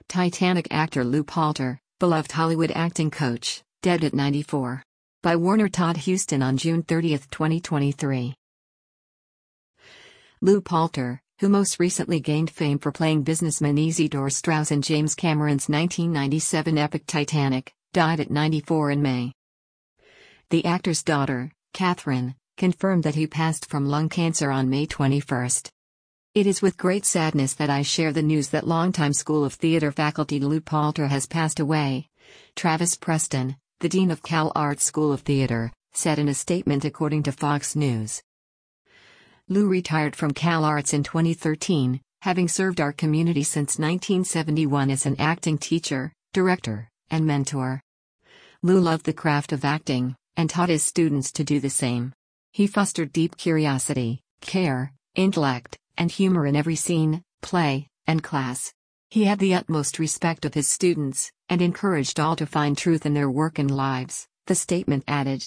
Titanic actor Lew Poulter, beloved Hollywood acting coach, dead at 94. By Warner Todd Huston on June 30, 2023. Lew Poulter, who most recently gained fame for playing businessman Isidore Straus in James Cameron's 1997 epic Titanic, died at 94 in May. The actor's daughter, Catherine, confirmed that he passed from lung cancer on May 21. It is with great sadness that I share the news that longtime School of Theatre faculty Lew Poulter has passed away, Travis Preston, the dean of Cal Arts School of Theatre, said in a statement according to Fox News. Lew retired from Cal Arts in 2013, having served our community since 1971 as an acting teacher, director, and mentor. Lew loved the craft of acting, and taught his students to do the same. He fostered deep curiosity, care, intellect, and humor in every scene, play, and class. He had the utmost respect of his students, and encouraged all to find truth in their work and lives, the statement added.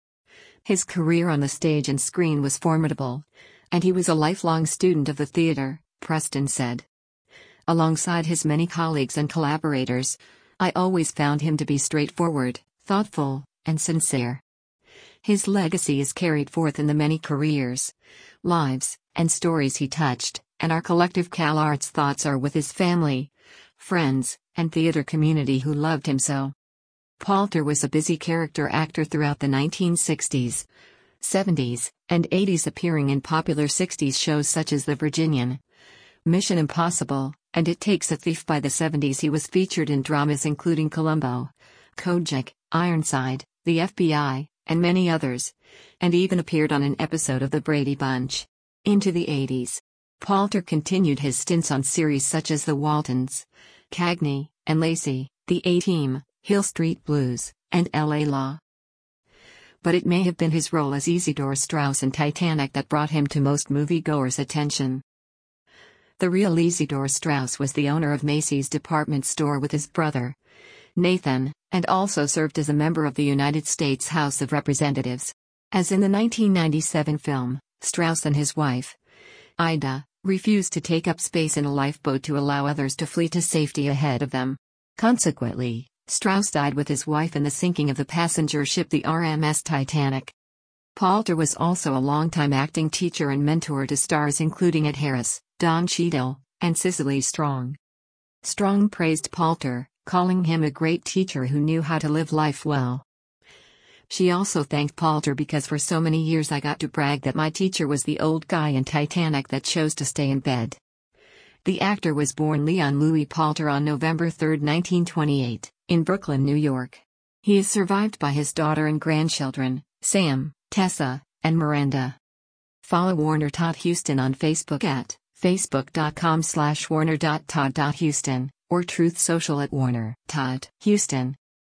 His career on the stage and screen was formidable, and he was a lifelong student of the theater, Preston said. Alongside his many colleagues and collaborators, I always found him to be straightforward, thoughtful, and sincere. His legacy is carried forth in the many careers, lives, and stories he touched, and our collective Cal Arts thoughts are with his family, friends, and theater community who loved him so. Poulter was a busy character actor throughout the 1960s, 70s, and 80s, appearing in popular 60s shows such as The Virginian, Mission Impossible, and It Takes a Thief. By the 70s he was featured in dramas including Columbo, Kojak, Ironside, The FBI, and many others, and even appeared on an episode of The Brady Bunch. Into the 80s, Poulter continued his stints on series such as The Waltons, Cagney, and Lacey, The A-Team, Hill Street Blues, and L.A. Law. But it may have been his role as Isidore Straus in Titanic that brought him to most moviegoers' attention. The real Isidore Straus was the owner of Macy's department store with his brother, Nathan, and also served as a member of the United States House of Representatives. As in the 1997 film, Straus and his wife, Ida, refused to take up space in a lifeboat to allow others to flee to safety ahead of them. Consequently, Straus died with his wife in the sinking of the passenger ship the RMS Titanic. Poulter was also a longtime acting teacher and mentor to stars including Ed Harris, Don Cheadle, and Cicely Strong. Strong praised Poulter, calling him a great teacher who knew how to live life well. She also thanked Poulter because for so many years I got to brag that my teacher was the old guy in Titanic that chose to stay in bed. The actor was born Leon Louis Poulter on November 3, 1928, in Brooklyn, New York. He is survived by his daughter and grandchildren, Sam, Tessa, and Miranda. Follow Warner Todd Huston on Facebook at facebook.com/warner.todd.huston or Truth Social at Warner Todd Huston.